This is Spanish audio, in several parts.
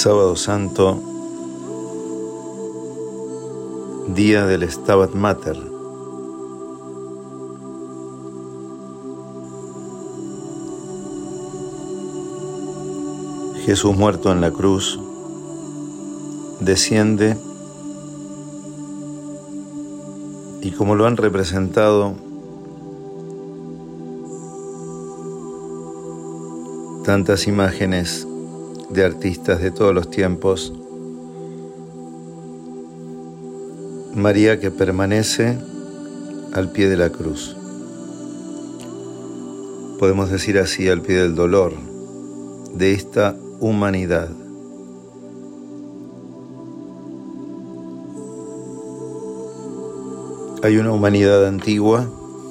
Sábado Santo, día del Stabat Mater. Jesús muerto en la cruz desciende y como lo han representado tantas imágenes de artistas de todos los tiempos, María que permanece al pie de la cruz. Podemos decir así, al pie del dolor, de esta humanidad. Hay una humanidad antigua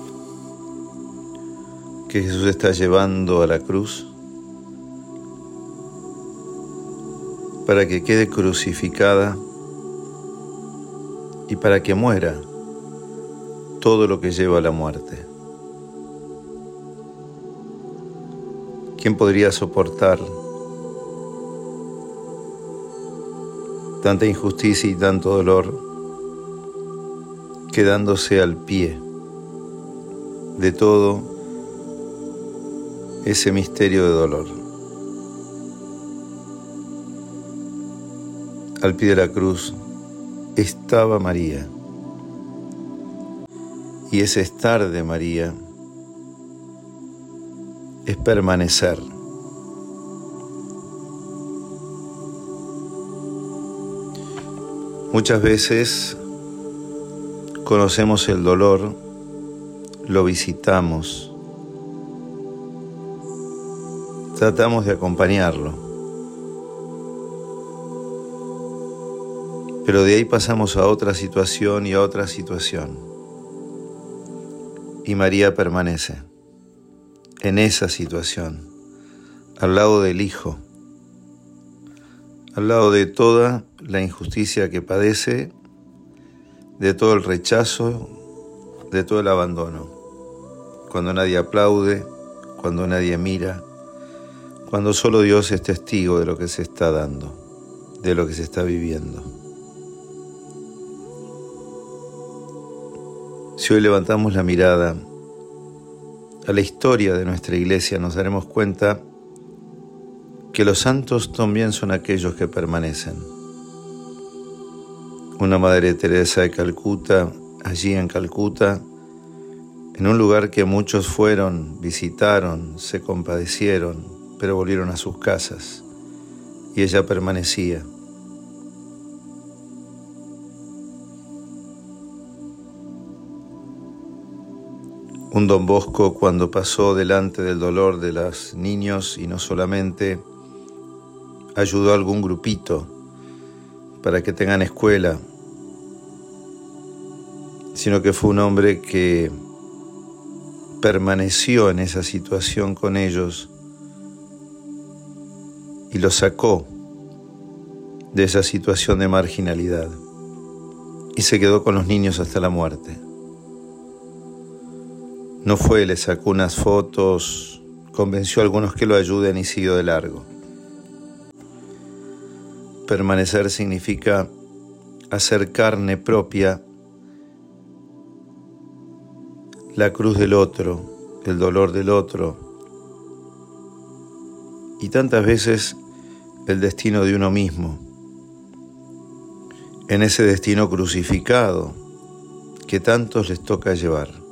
que Jesús está llevando a la cruz para que quede crucificada y para que muera todo lo que lleva a la muerte. ¿Quién podría soportar tanta injusticia y tanto dolor quedándose al pie de todo ese misterio de dolor? Al pie de la cruz estaba María, y ese estar de María es permanecer. Muchas veces conocemos el dolor, lo visitamos, tratamos de acompañarlo. Pero de ahí pasamos a otra situación y a otra situación. Y María permanece en esa situación, al lado del Hijo, al lado de toda la injusticia que padece, de todo el rechazo, de todo el abandono. Cuando nadie aplaude, cuando nadie mira, cuando solo Dios es testigo de lo que se está dando, de lo que se está viviendo. Si hoy levantamos la mirada a la historia de nuestra iglesia, nos daremos cuenta que los santos también son aquellos que permanecen. Una Madre Teresa de Calcuta, allí en Calcuta, en un lugar que muchos fueron, visitaron, se compadecieron, pero volvieron a sus casas, y ella permanecía. Un Don Bosco, cuando pasó delante del dolor de los niños, y no solamente ayudó a algún grupito para que tengan escuela, sino que fue un hombre que permaneció en esa situación con ellos y los sacó de esa situación de marginalidad y se quedó con los niños hasta la muerte. No fue, le sacó unas fotos, convenció a algunos que lo ayuden y siguió de largo. Permanecer significa hacer carne propia la cruz del otro, el dolor del otro, y tantas veces el destino de uno mismo, en ese destino crucificado que tantos les toca llevar.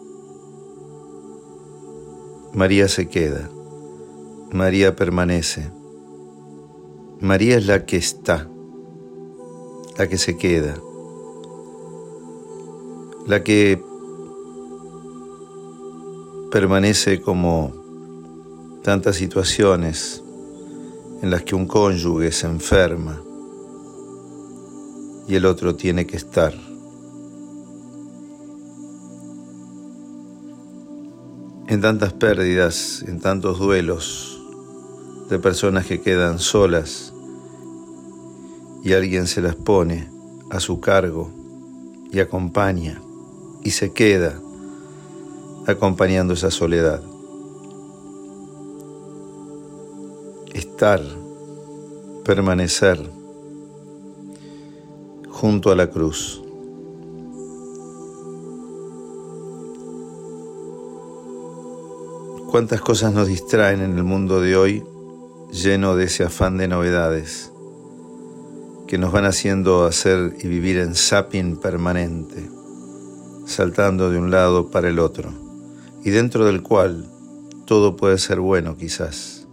María se queda, María permanece, María es la que está, la que se queda, la que permanece como tantas situaciones en las que un cónyuge se enferma y el otro tiene que estar. En tantas pérdidas, en tantos duelos de personas que quedan solas y alguien se las pone a su cargo y acompaña y se queda acompañando esa soledad. Estar permanecer junto a la cruz. Cuántas cosas nos distraen en el mundo de hoy, lleno de ese afán de novedades, que nos van haciendo hacer y vivir en zapping permanente, saltando de un lado para el otro, y dentro del cual todo puede ser bueno quizás.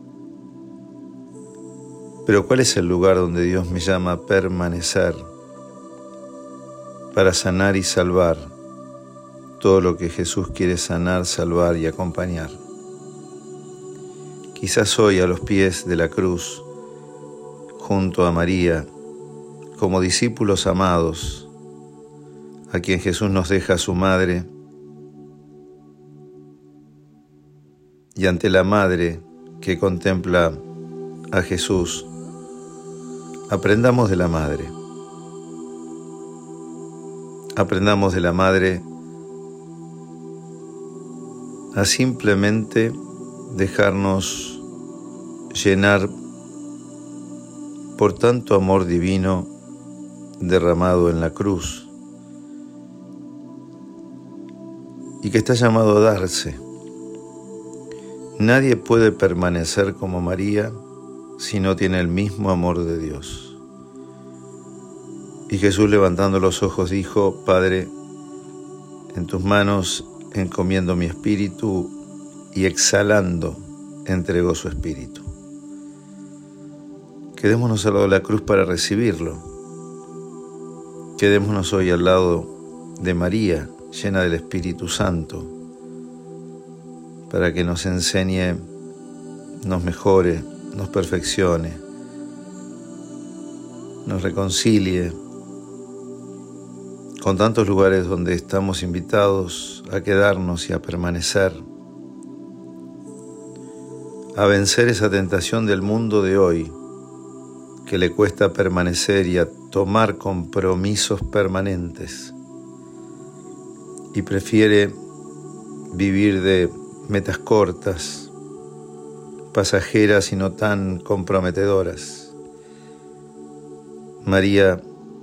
Pero ¿cuál es el lugar donde Dios me llama a permanecer para sanar y salvar todo lo que Jesús quiere sanar, salvar y acompañar? Quizás hoy a los pies de la cruz, junto a María, como discípulos amados, a quien Jesús nos deja a su madre, y ante la madre que contempla a Jesús, aprendamos de la madre. Aprendamos de la madre a simplemente dejarnos llenar por tanto amor divino derramado en la cruz y que está llamado a darse. Nadie puede permanecer como María si no tiene el mismo amor de Dios. Y Jesús, levantando los ojos, dijo: Padre, en tus manos encomiendo mi espíritu, y exhalando entregó su espíritu. Quedémonos al lado de la cruz para recibirlo. Quedémonos hoy al lado de María, llena del Espíritu Santo, para que nos enseñe, nos mejore, nos perfeccione, nos reconcilie con tantos lugares donde estamos invitados a quedarnos y a permanecer, a vencer esa tentación del mundo de hoy que le cuesta permanecer y a tomar compromisos permanentes y prefiere vivir de metas cortas, pasajeras y no tan comprometedoras. María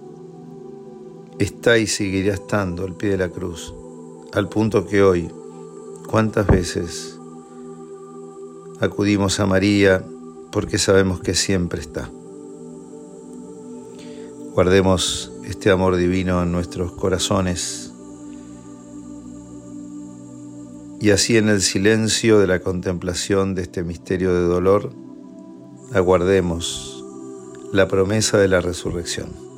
está y seguirá estando al pie de la cruz, al punto que hoy, ¿cuántas veces acudimos a María porque sabemos que siempre está? Guardemos este amor divino en nuestros corazones y así, en el silencio de la contemplación de este misterio de dolor, aguardemos la promesa de la resurrección.